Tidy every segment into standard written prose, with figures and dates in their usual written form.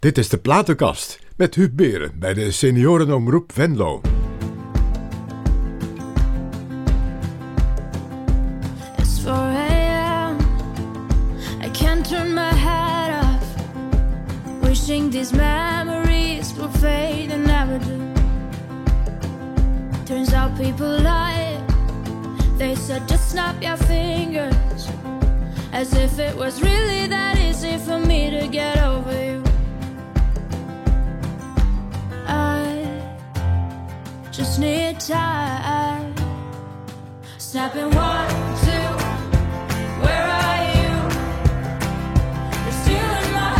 Dit is de Platenkast met Huub Beren bij de Seniorenomroep Venlo. It's 4 a.m. I can't turn my head off. Wishing these memories will fade and never do. Turns out people lie. They said just snap your fingers, as if it was really that easy for me to get over you. I just need time. Snapping 1, 2, where are you? You're stealing my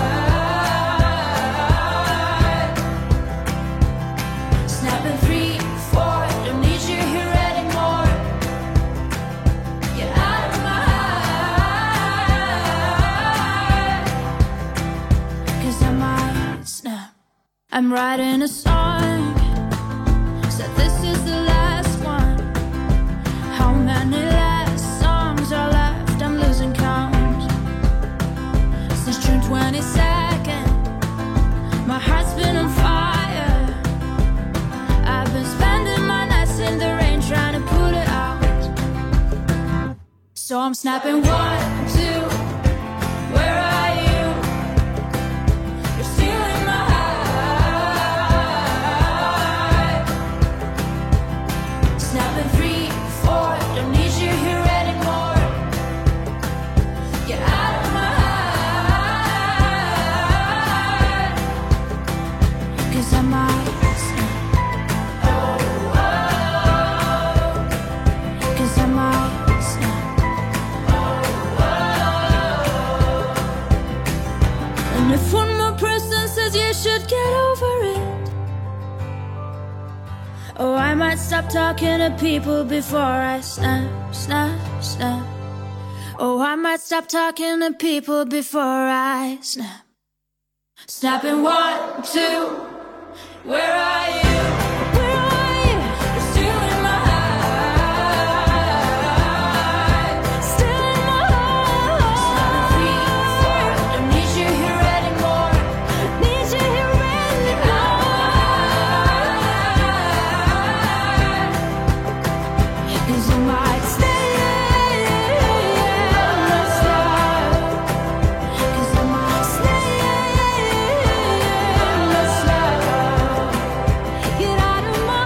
heart. Snapping 3, 4, don't need you here anymore. Get out of my heart. 'Cause I might snap. I'm writing a song, said this is the last one. How many last songs are left? I'm losing count. Since June 22nd, my heart's been on fire. I've been spending my nights in the rain trying to put it out. So I'm snapping 1, 2, where are you? You're stealing my heart. Snapping 3, 4, don't need you here anymore. Get out of my heart. 'Cause I might snap. Oh, oh. 'Cause I might snap. Oh, oh. And if one more person says you should get over it, oh, I might stop talking to people before I snap, snap, snap. Oh, I might stop talking to people before I snap. Snapping 1, 2, where are you? Where are you? You're stealing my heart. Stealing my heart. Snapping 3, 4, don't need you here anymore. Need you here anymore. 'Cause you might stay. 'Cause I might stay. Get out of my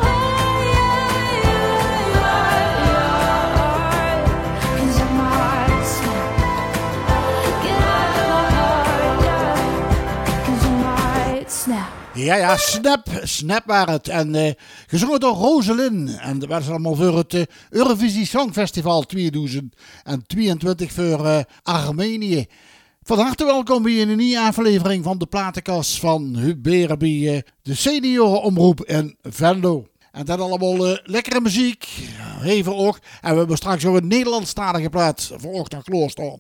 heart. 'Cause I might snap. Get out of my heart. 'Cause I might snap. Ja, Snap waren het. En gezongen door Rosalind. En dat was allemaal voor het Eurovisie Songfestival 2022 voor Armenië. Van harte welkom bij een nieuwe aflevering van de Platenkast van Huub Beren bij de Seniorenomroep in Venlo. En dat allemaal lekkere muziek, even ook. En we hebben straks ook een Nederlandstalige plaat voor Ochtend Klooster.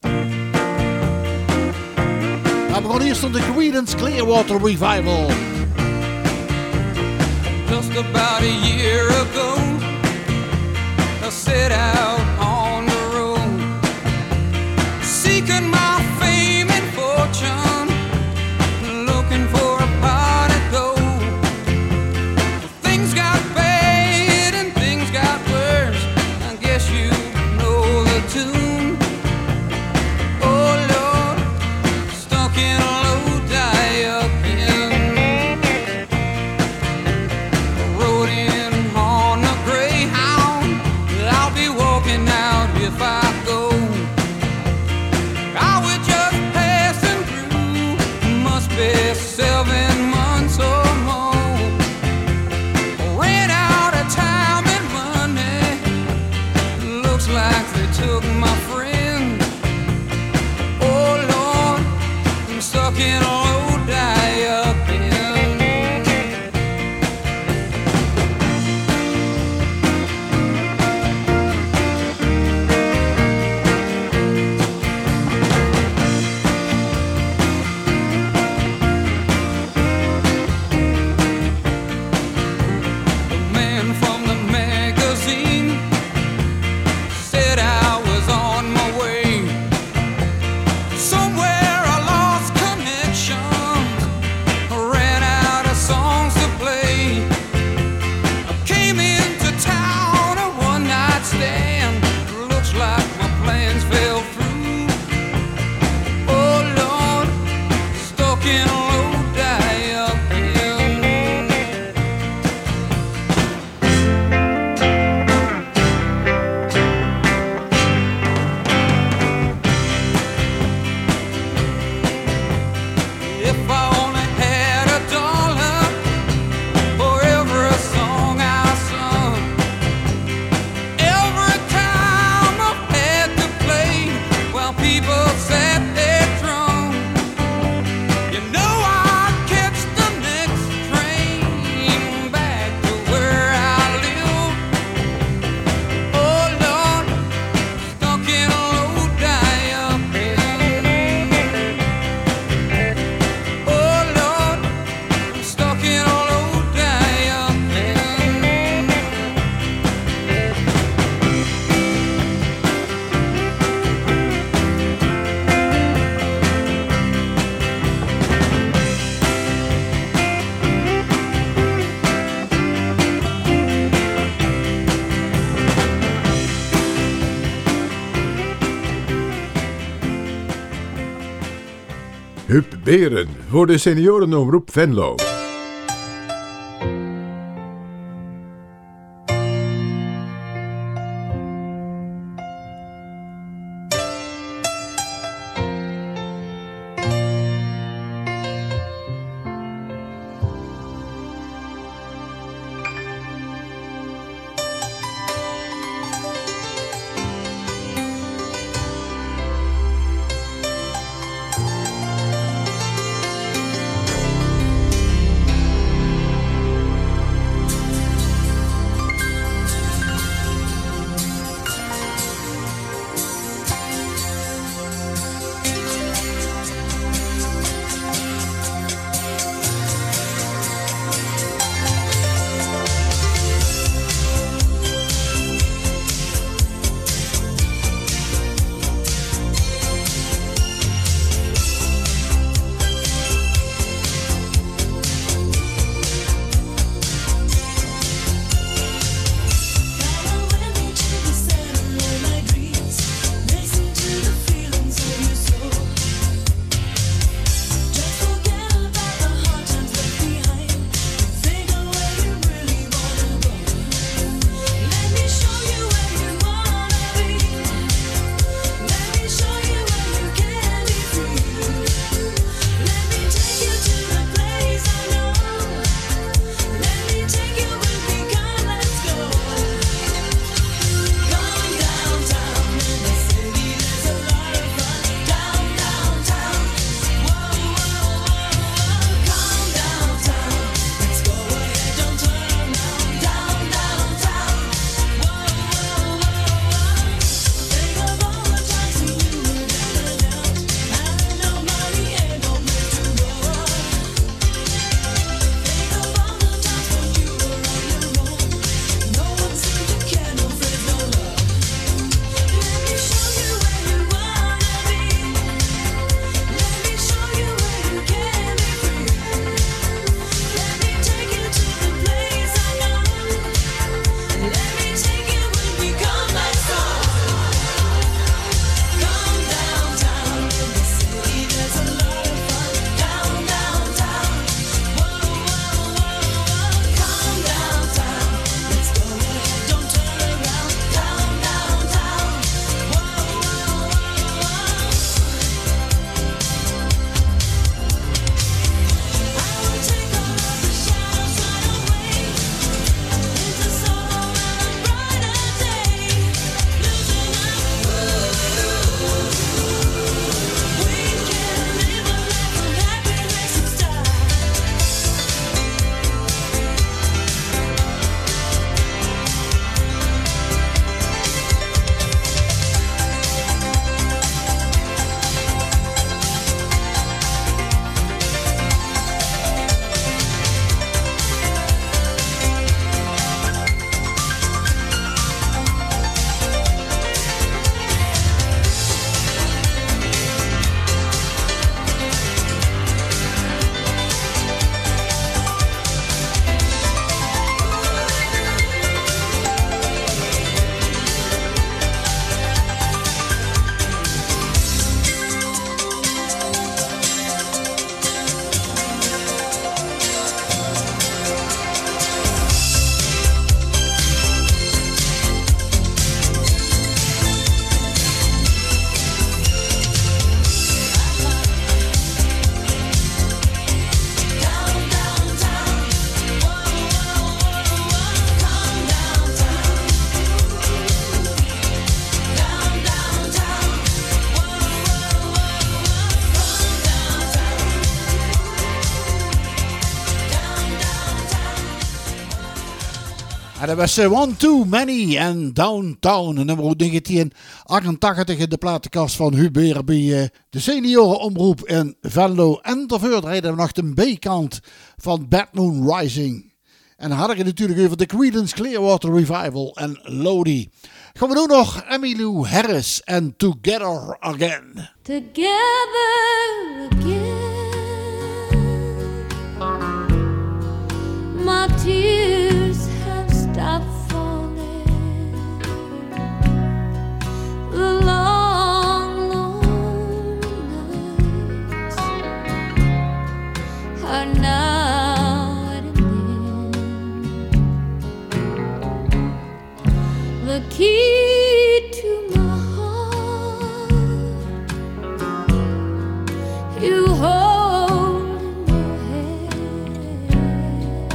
Maar we gaan eerst naar de Creedence Clearwater Revival. Just about a year ago, I set out on the road, seeking my fame and fortune, looking for a pot of gold. Things got bad and things got worse, I guess you know the tune. Oh Lord, stuck in a low die-up inn. Rode in on a Greyhound, I'll be walking out if I go. I was just passing through, must be 7 months or more. Ran out of time and money, looks like they took my friend. Oh Lord, I'm stuck in a low die-up inn. Beren voor de seniorenomroep Venlo. En dat was One Too Many en Downtown. Een nummer uit 1988 in de platenkast van Hubert bij de seniorenomroep in Venlo. En daarvoor rijden we nog de B-kant van Bad Moon Rising. En dan had ik het natuurlijk over de Creedence Clearwater Revival en Lodi. Gaan we doen nog Emmylou Harris en Together Again. Together again. My tears have stopped falling. The long, long nights are now at an end. The key to my heart you hold in your hand,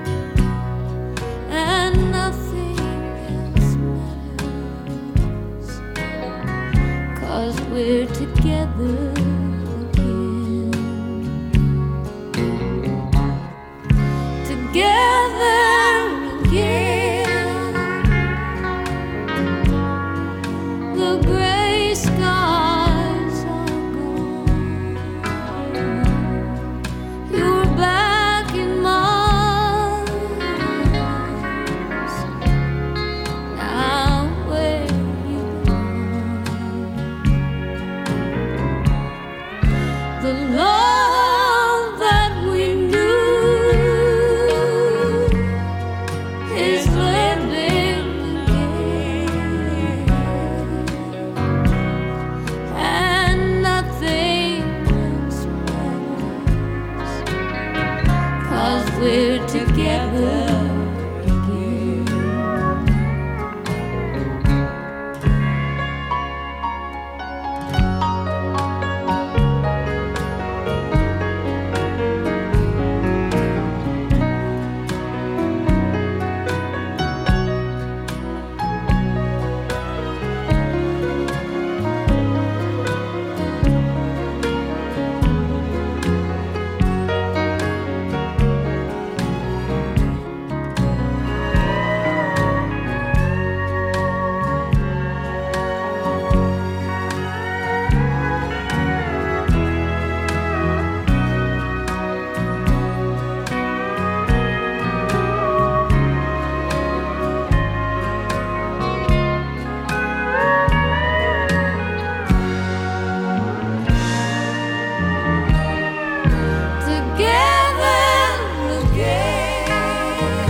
and nothing else matters, 'cause we're together again. Together again. The gray skies are gone. You're back in my arms. Now where you belong. The love that we knew is living again, and nothing else matters, 'cause we're together again. Together again.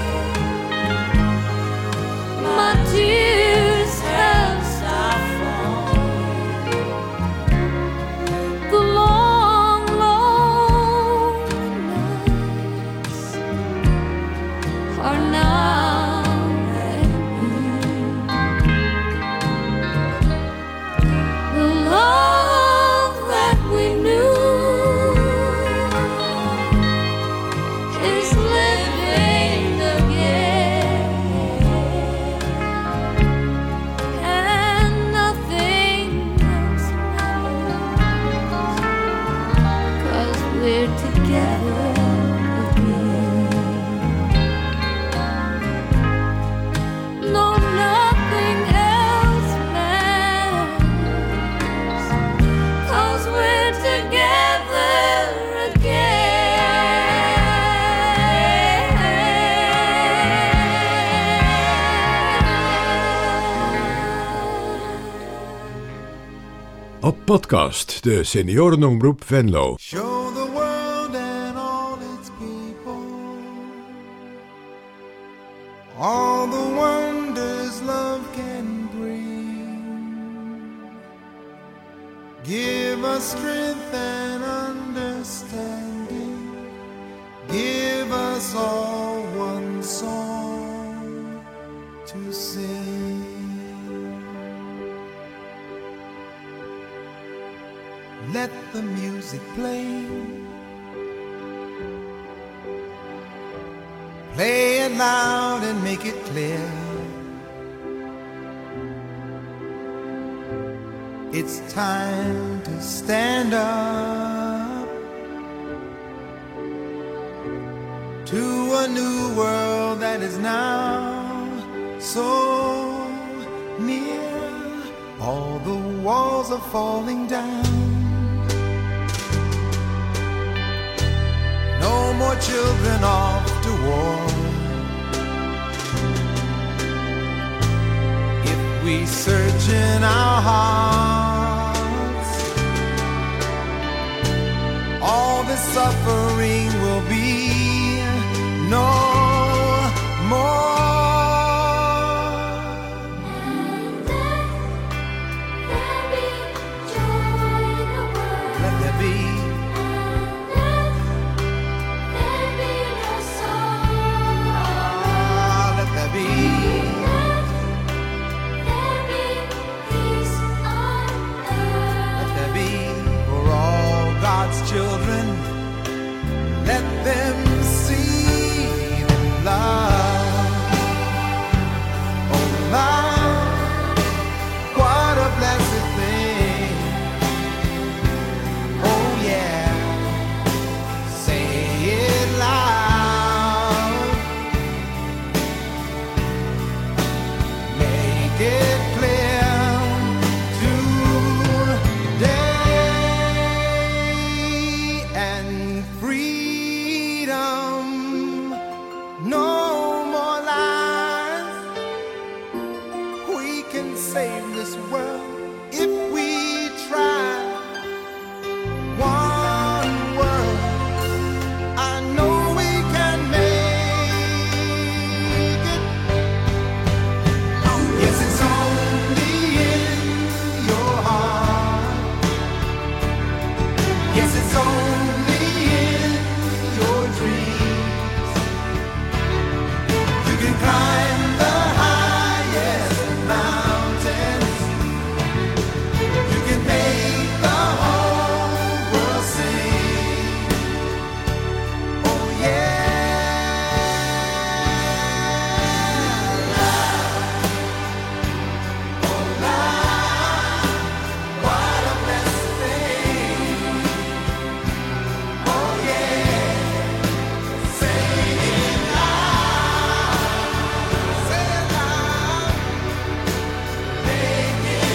My tears have stopped falling. The long, long nights are now at an end. The love that we knew is living again, and nothing else matters, 'cause we're together again. No, nothing else matters, 'cause we're together again. Op podcast de Seniorenomroep Venlo. Show the world and all its people all the wonders love can bring. Give us strength and understanding. Give us all one song to sing. Let the music play. Play it loud and make it clear. It's time to stand up to a new world that is now so near. All the walls are falling down. No more children off to war. If we search in our hearts, all this suffering will be no more. And let there be joy in the world. Let there be let them see the love. Oh, love, what a blessed thing. Oh, yeah, say it loud. Make it clear today. And freedom, no more lies. We can save this world if we try. One world, I know we can make it. Yes, it's only in your heart. Yes, it's only in your dreams. You can climb the highest mountains. You can make the whole world sing. Oh, yeah. Oh, love, what a blessed thing. Oh, yeah. Say it loud. Say it loud. Make it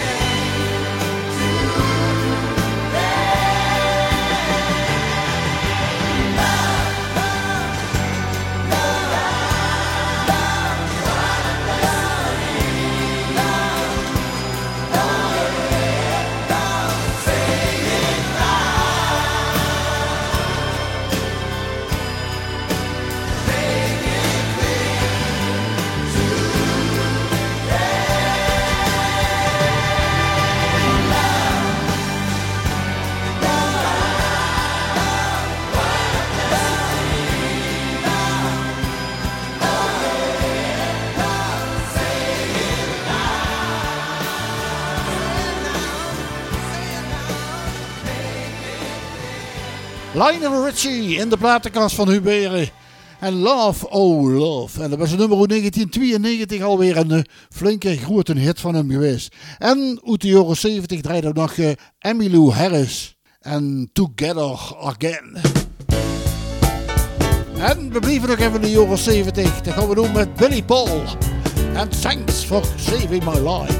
Lionel Richie in de platenkast van Huberen. En Love, Oh Love. En dat was een nummer uit 1992 alweer een flinke grote hit van hem geweest. En uit de jaren 70 draaide ook nog Emmylou Harris. En Together Again. En we blijven nog even in de jaren 70. Dat gaan we doen met Billy Paul. En Thanks for Saving My Life.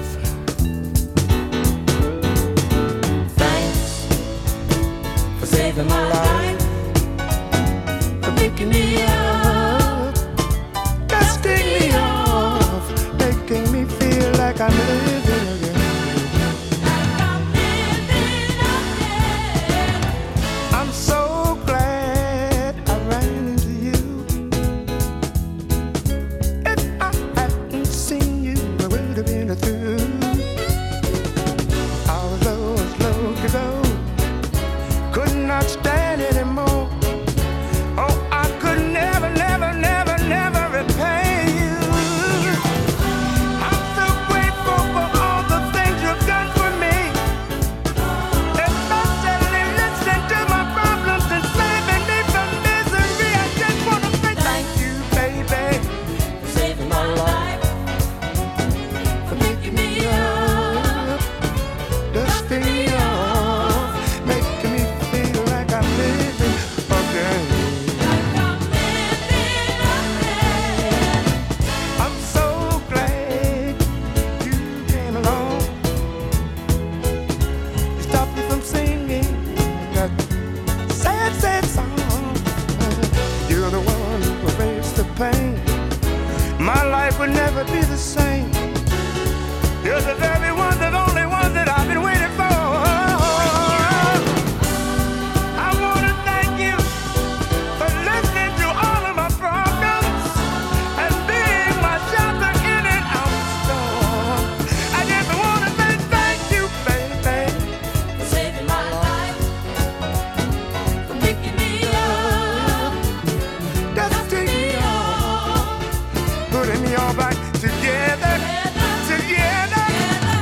For saving my life, for picking me up, dusting me off, making me feel like I'm living again. I'm so glad I ran into you. If I hadn't seen you, I would have been through. I was low to go. Could not stand anymore. Oh, I could never, never, never, never repay you. I'm so grateful for all the things you've done for me. Especially listening to my problems and saving me from misery. I just want to say thank you, baby, for saving my life, for picking me up, dusting me off, making me feel like I'm living again. I'm so glad you came along. You stopped me from singing that sad, sad song. You're the one who erased the pain. My life would never be the same. You're the very one, the only one that I've been waiting for. I want to thank you for listening to all of my problems and being my shelter in and out the storm. I just want to say thank you, baby, for saving my life, for picking me up, dusting me off, putting me all back together, together.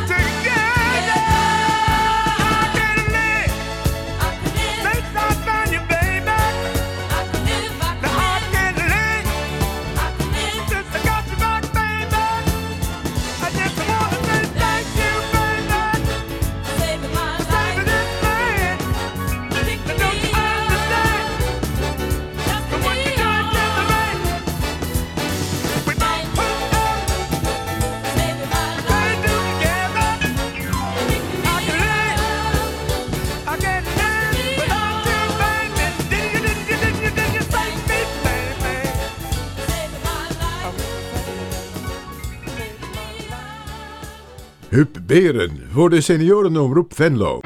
Huub Beren voor de seniorenomroep Venlo.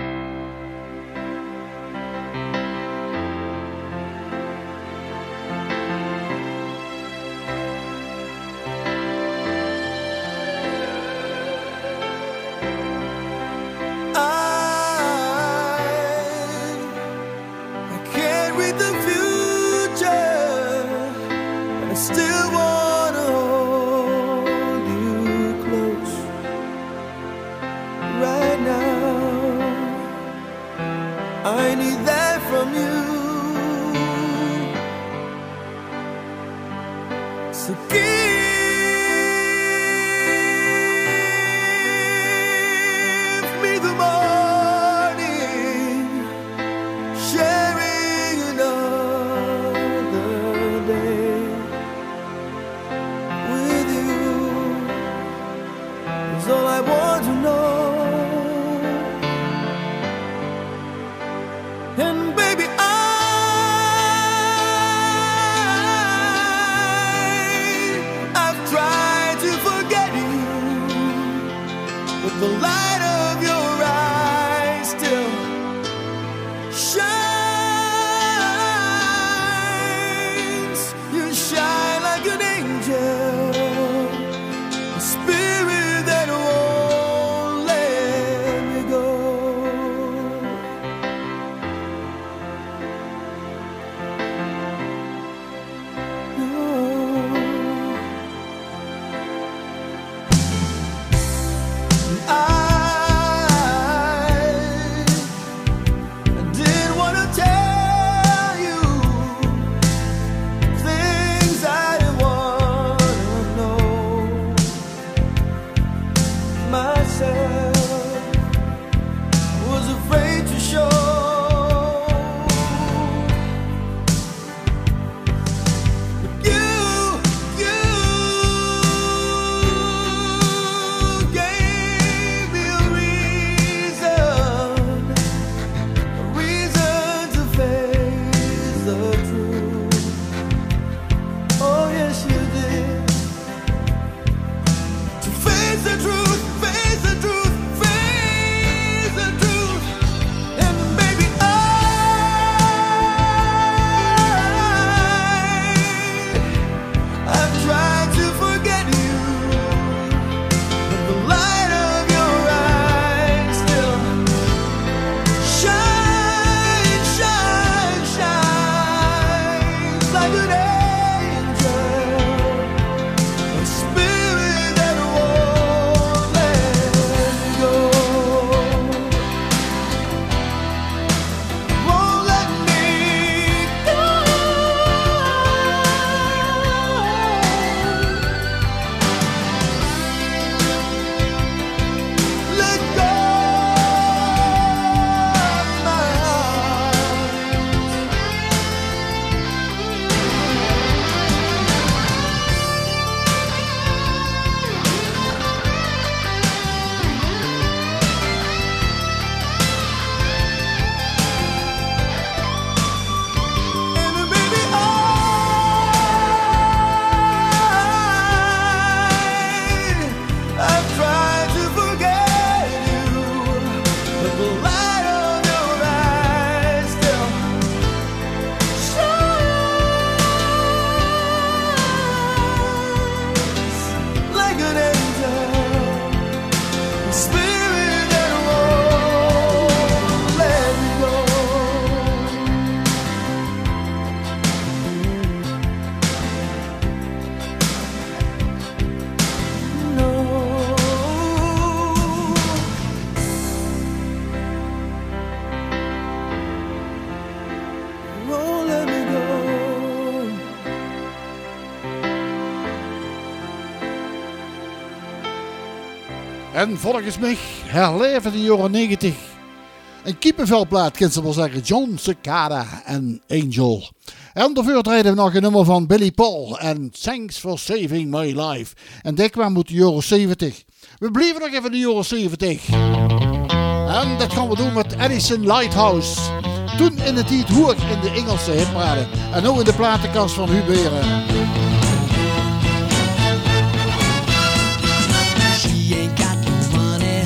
En volgens mij herleven de jaren 90 een kiepenvelplaat, kan ze wel zeggen. John Cicada en Angel. En daarvoor draaiden we nog een nummer van Billy Paul en Thanks for Saving My Life. En dit kwam uit de jaren 70. We blijven nog even in de jaren 70. En dat gaan we doen met Edison Lighthouse. Toen in de tijd hoog in de Engelse hitparade. En nu in de platenkast van Huub Beren. She ain't got no money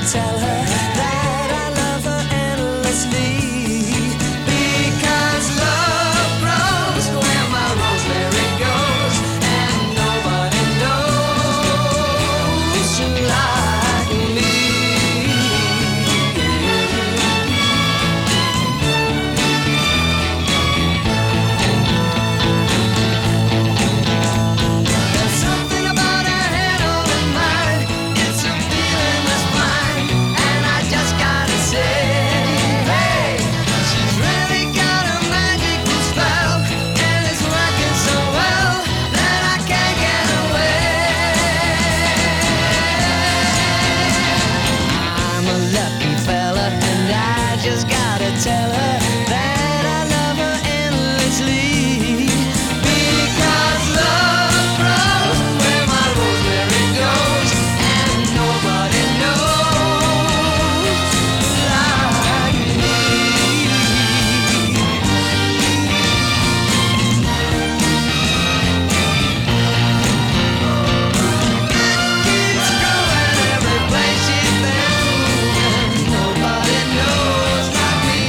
tell her that I love her endlessly. Because love grows where my rosemary goes, and nobody knows like me. There's something about her head over mine. It's a feeling that's mine, and I just gotta say, hey, she's really got a magical spell, and it's working so well that I can't get away. I'm a lucky fella, and I just gotta tell her that I love her endlessly. Because love grows where my rosemary goes, and nobody knows like me. Keeps growing every place she's been moving. Nobody knows like me.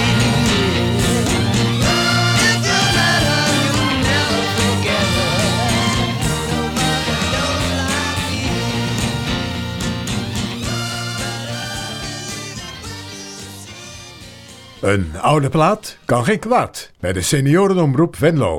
If you met her, you'll never forget her. Nobody knows like me. Een oude plaat kan geen kwaad bij de seniorenomroep Venlo.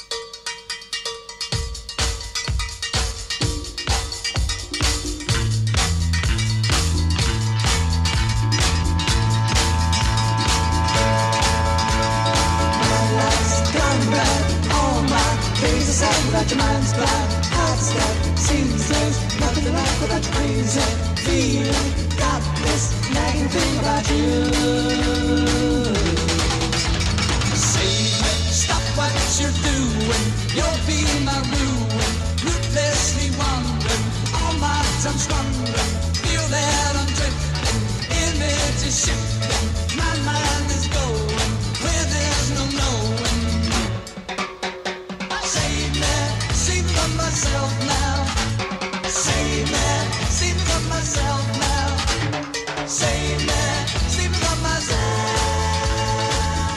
Life's gone bad, all my days are sad without your mind's blind. Heart's that seems there's nothing in life without your crazy feeling. Got this nagging thing about you. Save me, stop what you're doing. You'll be my ruin. Ruthlessly wandering, all my time squandering. Feel that I'm drifting, image is shifting. My mind is going where there's no knowing. Save me from myself now. Save me from myself now. Save me from myself.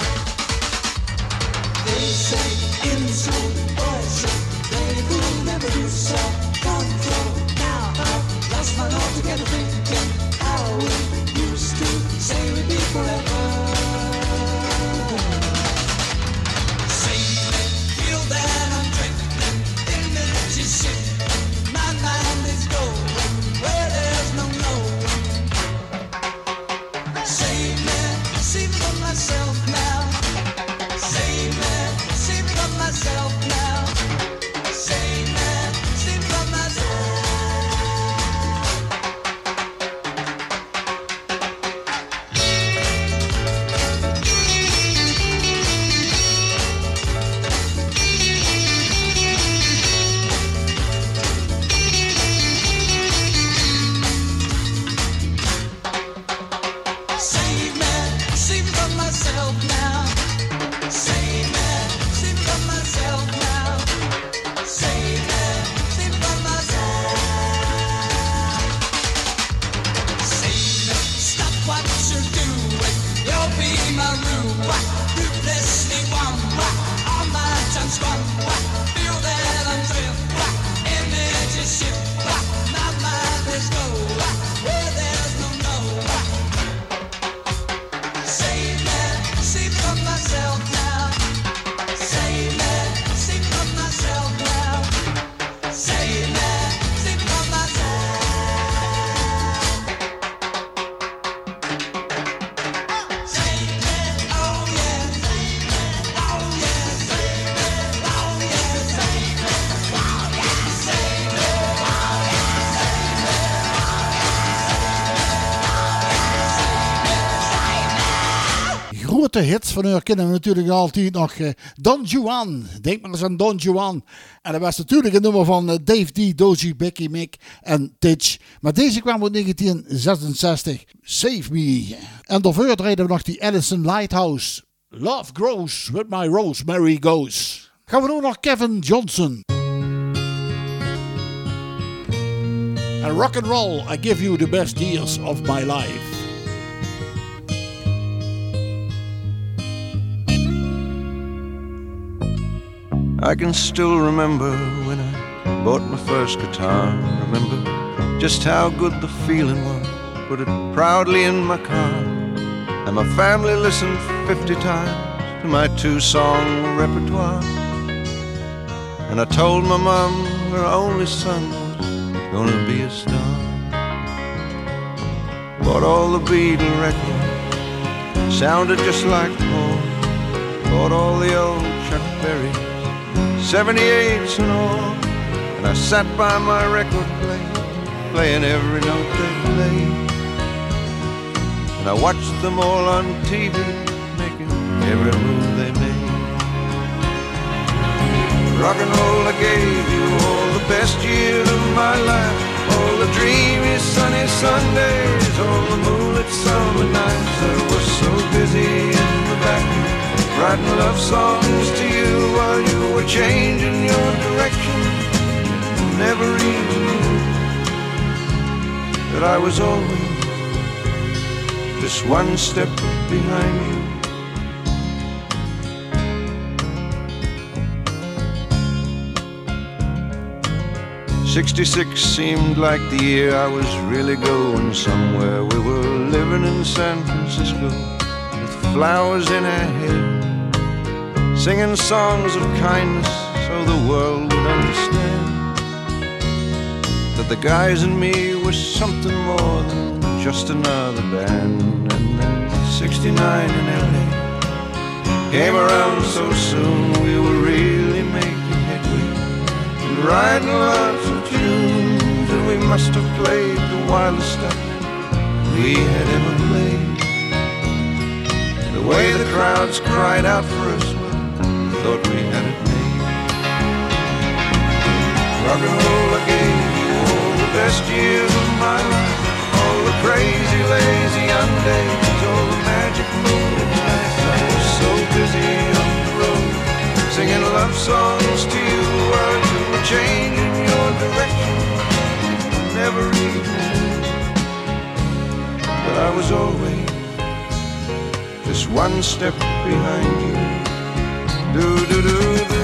They say inside poison, they will never do so. Control now, I've lost my altogether thinking how we used to say we'd be forever. Save me, feel that I'm drifting, image is shifting, my mind is going where there's no knowing. Save me from myself now. Save me from myself now. Save me from myself. Save me from myself now. Save me from myself now. Save me from myself. Save me, stop what you're doing. You'll be my ruin. Ruthlessly one. All my time's gone. Feel that I'm drifting. Image is shifting. My mind is going where there's no knowing. Save me from myself now. Save me from myself now. Save me from myself. Save me, oh yeah. Save me, oh yeah. Save me, oh yeah. Save me, oh yeah. Save me, oh yeah. Grote hits van haar kennen we natuurlijk altijd nog. Don Juan. Denk maar eens aan Don Juan. En dat was natuurlijk een nummer van Dave D, Dozy, Becky Mick en Titch. Maar deze kwam uit 1966. Save Me. En daarvoor draaiden we nog die Allison Lighthouse. Love Grows With My Rosemary Goes. Gaan we nu naar Kevin Johnson. And rock and roll, I give you the best years of my life. I can still remember when I bought my first guitar. Remember just how good the feeling was. Put it proudly in my car. And my family listened 50 times to my 2-song repertoire. And I told my mom her only son was gonna be a star. Bought all the Beatle records, sounded just like Paul. Bought all the old Chuck Berry 78s and all. And I sat by my record player, playing every note they played. And I watched them all on TV, making every move they made. Rock and roll, I gave you all the best years of my life. All the dreamy sunny Sundays, all the moonlit summer nights. I was so busy in the back, writing love songs to you while you were changing your direction. Never even knew that I was always just one step behind you. '66 seemed like the year I was really going somewhere. We were living in San Francisco with flowers in our hair, singing songs of kindness so the world would understand that the guys and me were something more than just another band. And then '69 in LA came around so soon. We were really making headway and writing lots of tunes, and we must have played the wildest stuff we had ever played. The way the crowds cried out for us, well, thought we had it made. Rock and roll, I gave you all the best years of my life. All the crazy, lazy young days, all the magic moonlit nights. I was so busy on the road, singing love songs to you while you were changing your direction. Never even knew that I was always just one step behind you. Do do do do.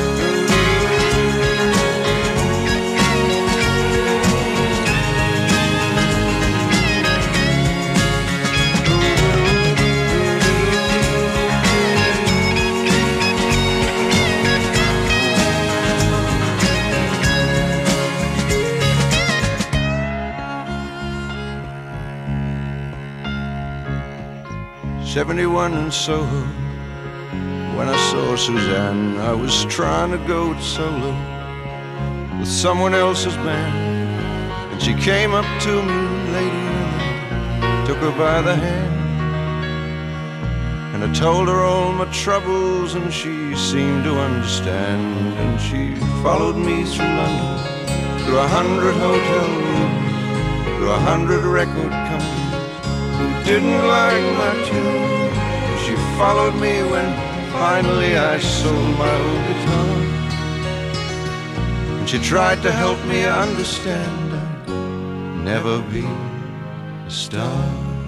'71 in Soho, when I saw Suzanne, I was trying to go it solo with someone else's band. And she came up to me, lady, and I took her by the hand. And I told her all my troubles, and she seemed to understand. And she followed me through London, through 100 hotel rooms, through 100 record companies who didn't like my tune. She followed me when finally I sold my old guitar. And she tried to help me understand I'd never be a star.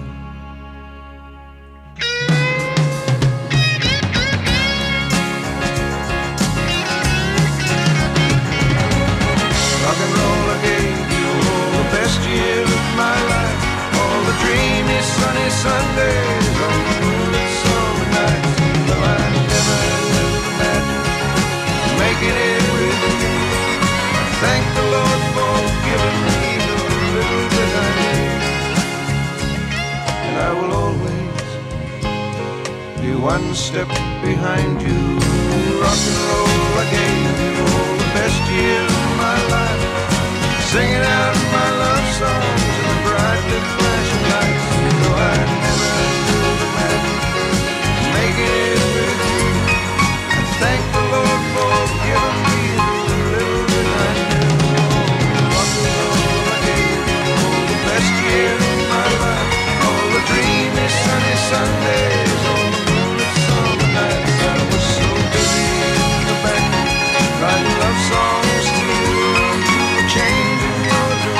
Rock and roll, I gave you all the best years of my life. All the dreamy sunny Sundays, all the moonlit summer nights. Though I never knew the magic of making it with you. I thank the Lord for giving me the little bit I need. And I will always be one step behind you. Rock and roll, I gave you all the best years of my life, singing out my love songs in the bright lit flashing lights. Though I never knew the magic of making it with you, I thank the Lord for giving me the little bit I knew. Rock and roll, I gave you all the best years of my life, all the dreamy sunny Sundays, all the moonlit summer nights. I was so busy in the back, writing love songs to you, changing your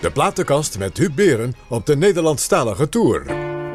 De platenkast met Huub Beren op de Nederlandstalige tour.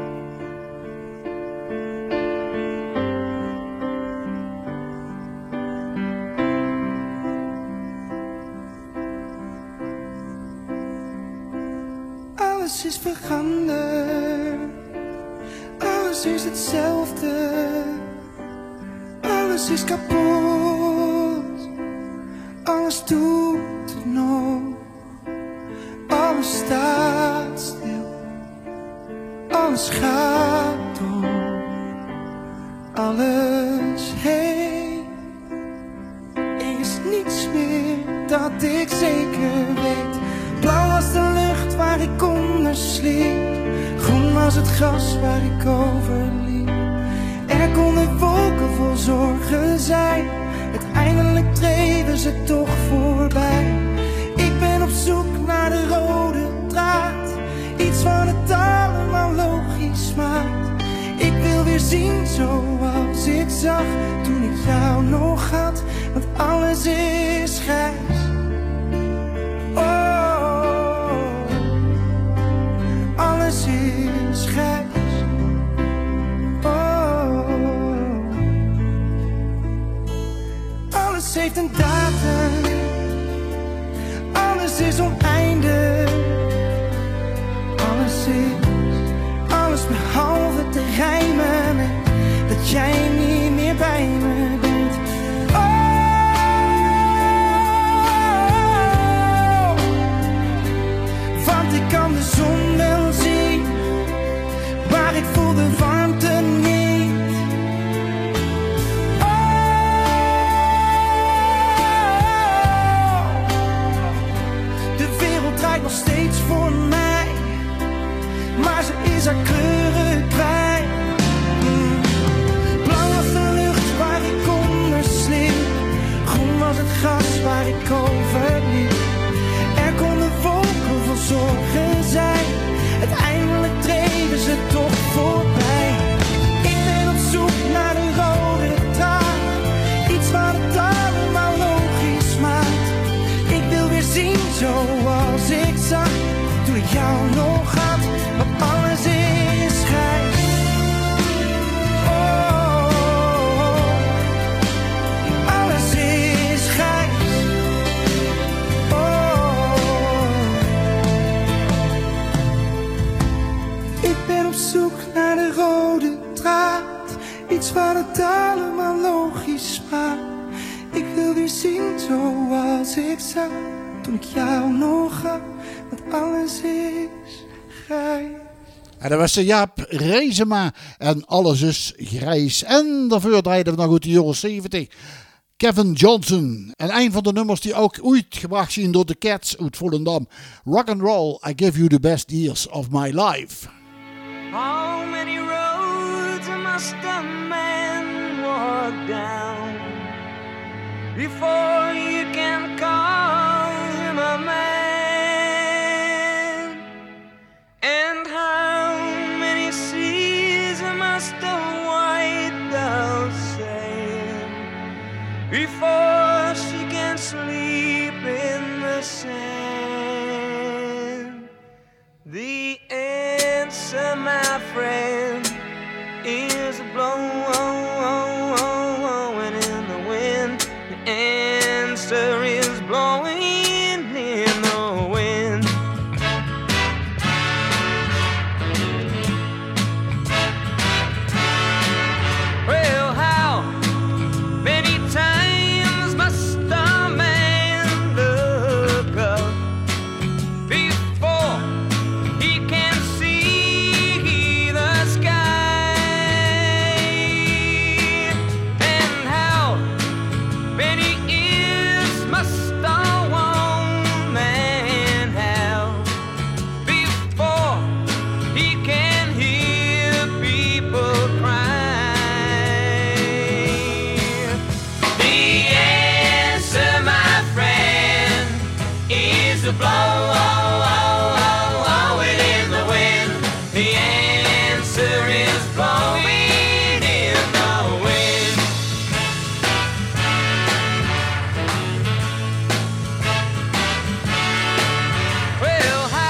Alles is veranderd, alles is hetzelfde, alles is kapot, alles doet het nog, alles staat stil, alles gaat door, alles heen. Er is niets meer dat ik zeker weet. Blauw was de lucht waar ik onder sliep, groen was het gras waar ik over liep. Er konden wolken vol zorgen zijn, uiteindelijk dreven ze toch voorbij. Ik ben op zoek naar de rode draad, iets wat het allemaal logisch maakt. Ik wil weer zien zoals ik zag toen ik jou nog had, want alles is grijs. Alles is grijs. Oh. Alles heeft een datum. Alles is oneindig. Alles behalve te rijmen met dat jij niet meer bij me bent. Want ik kan de zon wel zien, maar ik voel de warmte niet. De wereld draait nog steeds voor mij, maar ze is haar kleuren kwijt. Blauw was de lucht waar ik onder sliep, groen was het gras waar ik over liep. Er konden wolken vol zorgen zijn, uiteindelijk dreven ze toch voorbij. Ik ben op zoek naar de rode draad, iets wat het allemaal logisch maakt. Ik wil weer zien zoals ik zag toen ik jou nog had, want alles is grijs. Oh, alles is grijs. Ik ben op zoek naar de rode draad, iets wat het allemaal logisch maakt. Ik wil weer zien zoals ik zag toen ik jou nog had, want alles is grijs. En dat was Jaap Reesema en Alles is grijs. En daarvoor draaiden we nog uit de jaren 70. Kevin Johnson. En een van de nummers die ook ooit gebracht zijn door de Cats uit Volendam. Rock and roll, I give you the best years of my life. How many roads must a man walk down before you can call him a man? And how many seas must a white dove sail before she can sleep in the sand? The answer, my friend, is blowing in the wind. The answer is blowing in the wind. Well, how many times must a man look up before he can see the sky? And how many ears must a woman have before he can hear people cry? The answer, my friend, is to blow it in the wind. The answer is blowing in the wind. Well, how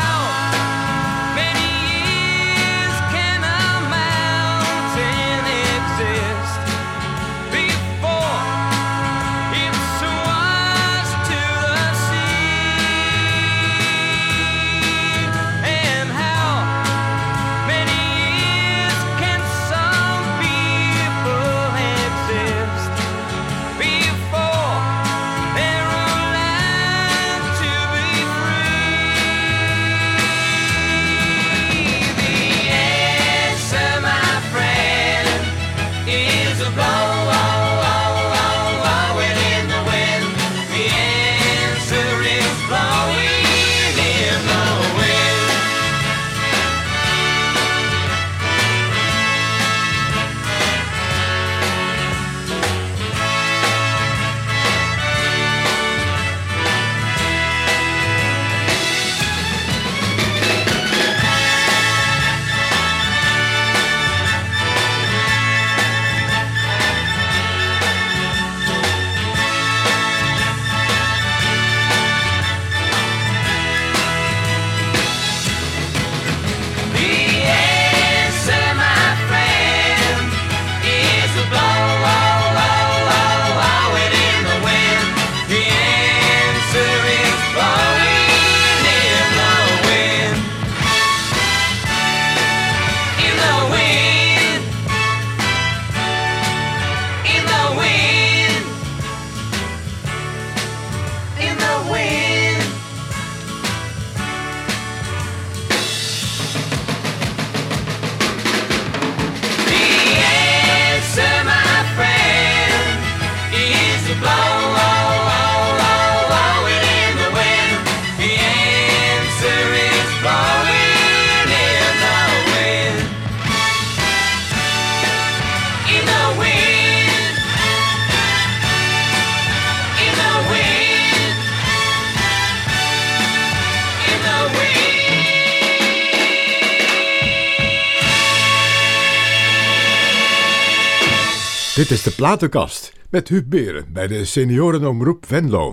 Dit is de Platenkast met Huub Beren bij de Seniorenomroep Venlo.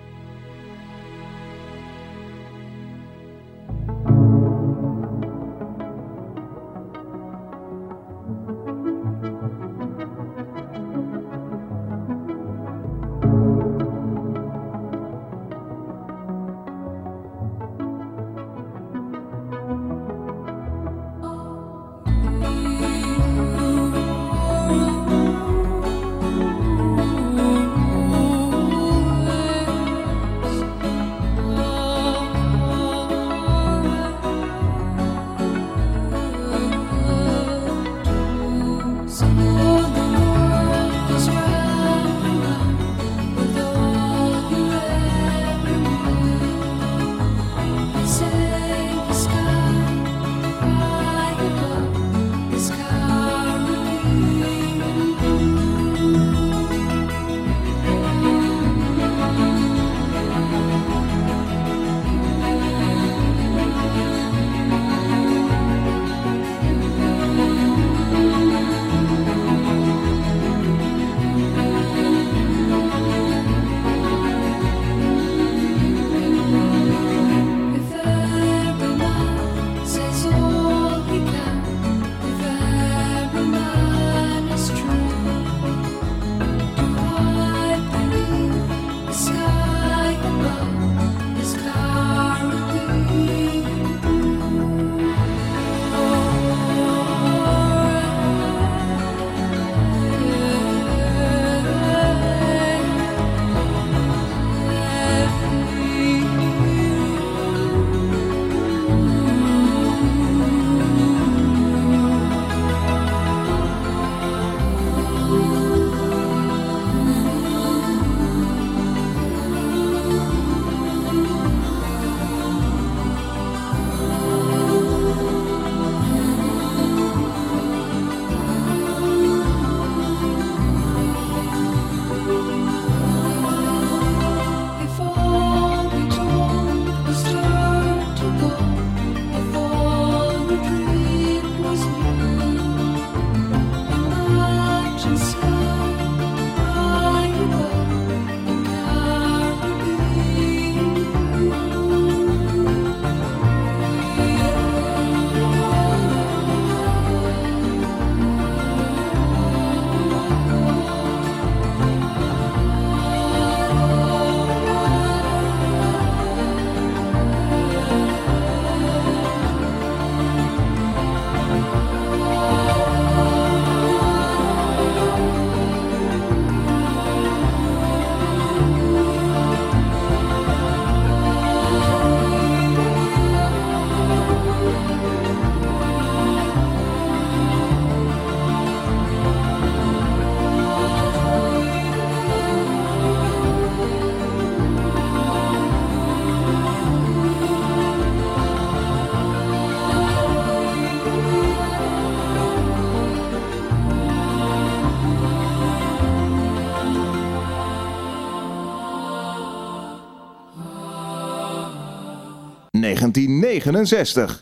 ...1969.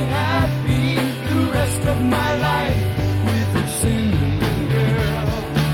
My life with a cinnamon girl.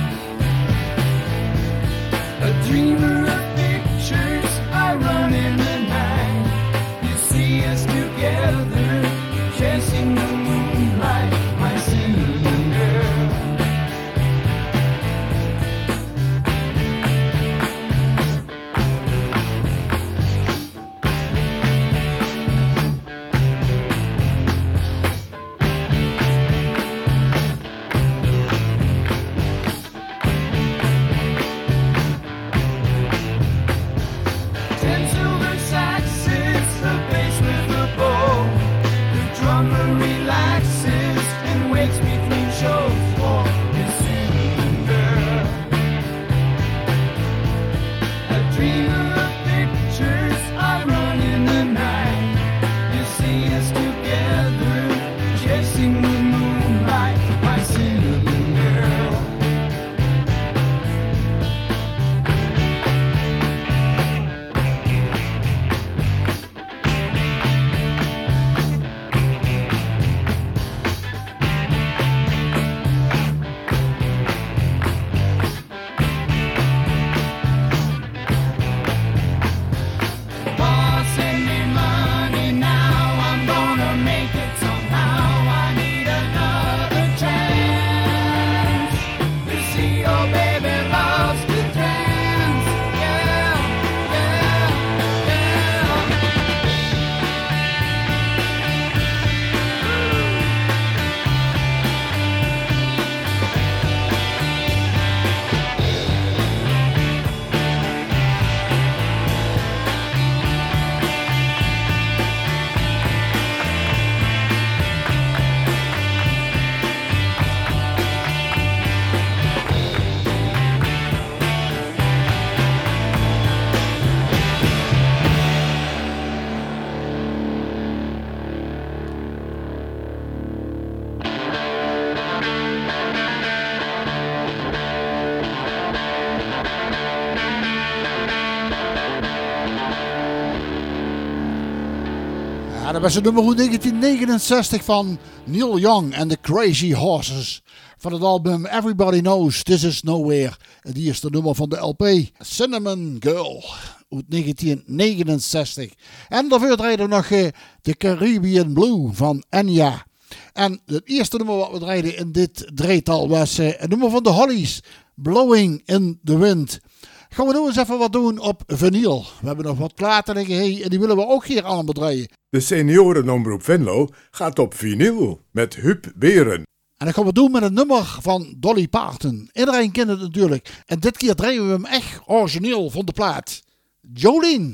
dat was het nummer 1969 van Neil Young en The Crazy Horses. Van het album Everybody Knows This Is Nowhere. En die is de nummer van de LP Cinnamon Girl uit 1969. En daarvoor draaiden we nog The Caribbean Blue van Enya. En het eerste nummer wat we draaiden in dit drietal was het nummer van de Hollies, Blowing in the Wind. Gaan we nu eens even wat doen op vinyl. We hebben nog wat platen liggen en die willen we ook hier allemaal draaien. De seniorenomroep Venlo gaat op vinyl met Huub Beren. En dat gaan we doen met een nummer van Dolly Parton. Iedereen kent het natuurlijk. En dit keer draaien we hem echt origineel van de plaat. Jolene.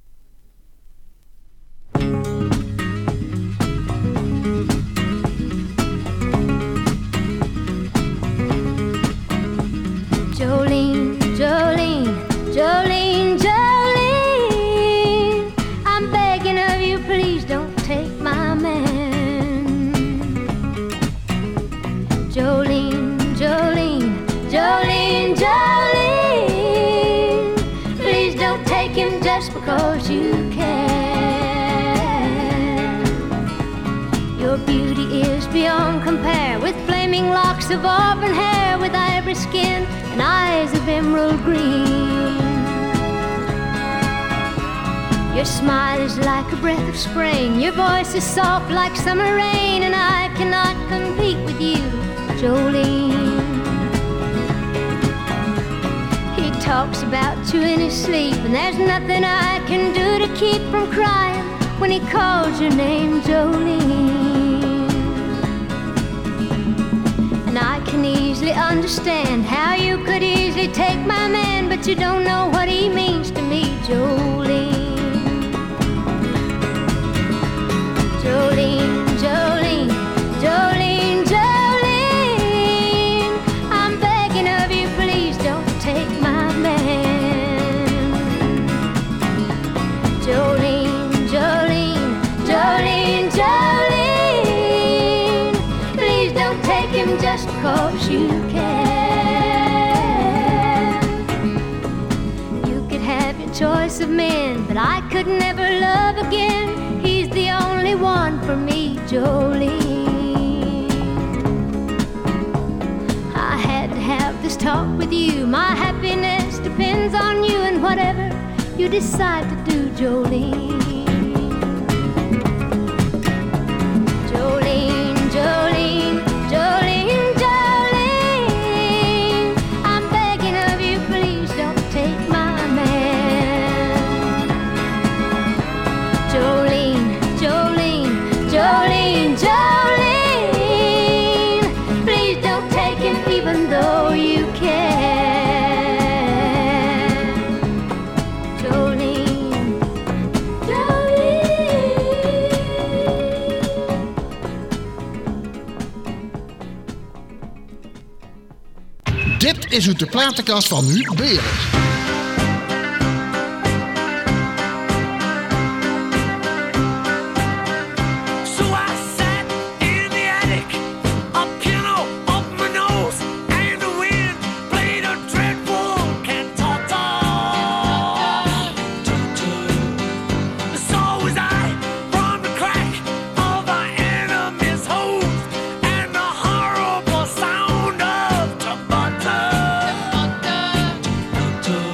Jolene, Jolene, Jolene, Jolene, I'm begging of you, please don't take my man. Jolene, Jolene, Jolene, Jolene, please don't take him just because you can. Your beauty is beyond compare, with flaming locks of auburn hair, with ivory skin and eyes of emerald green. Your smile is like a breath of spring, your voice is soft like summer rain, and I cannot compete with you, Jolene. He talks about you in his sleep, and there's nothing I can do to keep from crying when he calls your name, Jolene. And I can easily understand how you could easily take my man, but you don't know what he means to me, Jolene. Jolene, Jolene, Jolene, Jolene, I'm begging of you, please don't take my man. Jolene, Jolene, Jolene, Jolene, please don't take him just because you can. You could have your choice of men, but I could never love again. He's the only one for me, Jolene. I had to have this talk with you. My happiness depends on you, and whatever you decide to do, Jolene. Jolene, Jolene, Jolene, Jolene, I'm begging of you, please don't take my man. Jolene, Jolene, Jolene, Jolene, please don't take him even though you can. Jolene, Jolene. Dit is uit de platenkast van Huub Beren. So I sat in the attic, a piano up my nose, and the wind played a dreadful cantata. So was I from the crack of the enemy's hose, and the horrible sound of Tabata.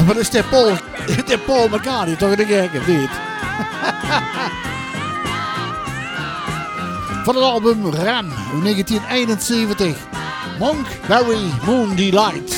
Wat is dit Paul McCartney toch een gekke, of niet? Van het album Ram, 1971. Monk Berry Moon Delight.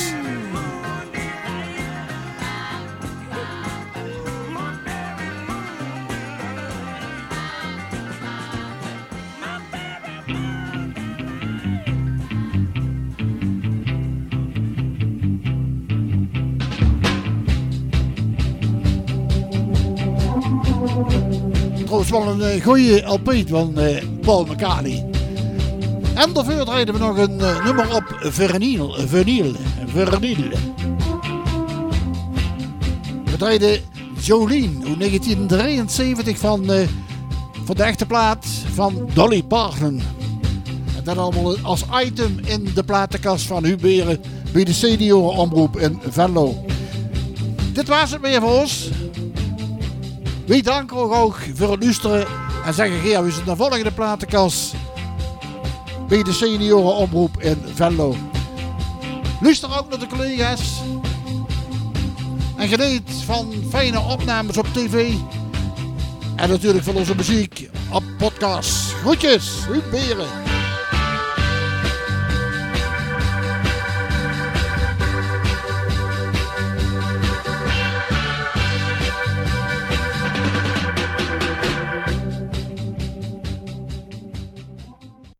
Trouwens wel een goede LP van Paul McCartney. En daarvoor draaiden we nog een nummer op vinyl. We draaiden Jolene, 1973 van de echte plaat van Dolly Parton. En dat allemaal als item in de platenkast van Huub Beren bij de seniorenomroep in Venlo. Dit was het weer voor ons. Wij danken ook voor het luisteren en zeggen ja, we zijn de volgende platenkast bij de seniorenomroep in Venlo. Luister ook naar de collega's en geniet van fijne opnames op tv en natuurlijk van onze muziek op podcast. Groetjes, Huub Beren.